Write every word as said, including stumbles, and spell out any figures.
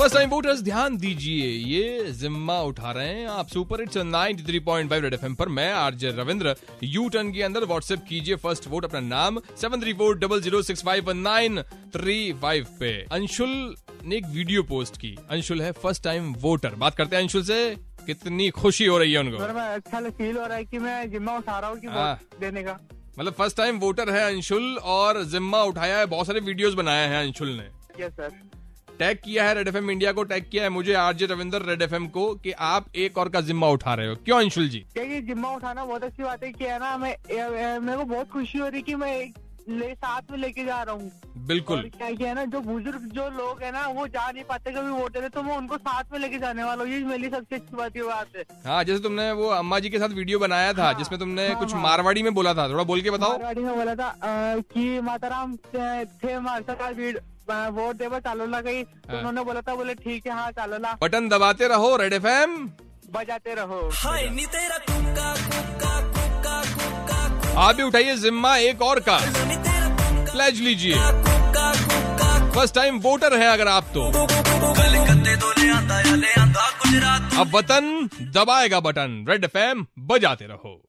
First time voters ध्यान दीजिए, ये जिम्मा उठा रहे हैं आप super hits ninety three point five red FM पर। मैं आरजे रविंद्र। यू टर्न के अंदर व्हाट्सएप कीजिए फर्स्ट वोट अपना नाम seven three four double zero six five nine three five पे। अंशुल ने एक वीडियो पोस्ट की। अंशुल है फर्स्ट टाइम वोटर। बात करते हैं अंशुल से, कितनी खुशी हो रही है उनको। सर मैं अच्छा फील हो रहा है कि मैं जिम्मा उठा रहा हूँ कि वोट देने का। मतलब फर्स्ट टाइम वोटर है अंशुल और जिम्मा उठाया है। बहुत सारे वीडियोस बनाए हैं अंशुल ने। Yes sir. टैग किया है रेड एफएम इंडिया को, टैग किया है मुझे आरजे रविंद्र रेड एफएम को कि आप एक और का जिम्मा उठा रहे हो। क्यों अंशुल जी? क्योंकि जिम्मा उठाना बहुत अच्छी बात है कि है ना, मैं मेरे को बहुत खुशी हो रही कि मैं ले साथ में लेके जा रहा हूँ। बिल्कुल। क्या है ना, जो बुजुर्ग जो लोग है ना वो जा नहीं पाते कभी वोट देने, तो मैं उनको साथ में लेके जाने वाला हूँ। ये मेरी सबसे अच्छी बात ये बात है। हाँ, जैसे तुमने वो अम्मा जी के साथ वीडियो बनाया था। हाँ, जिसमें तुमने हाँ, कुछ हाँ, मारवाड़ी में बोला था, थोड़ा बोल के बताओ। मारवाड़ी में बोला था कि माताराम थे हमारे वोट देवा चालो ला गई। हाँ। उन्होंने बोला था, बोले ठीक है हाँ चालो ला। बटन दबाते रहो, रेड एफएम बजाते रहो। आप भी उठाइए जिम्मा एक और का, प्लेज लीजिए। फर्स्ट टाइम वोटर है अगर आप तो। अब वतन दबाएगा बटन, रेड एफएम बजाते रहो।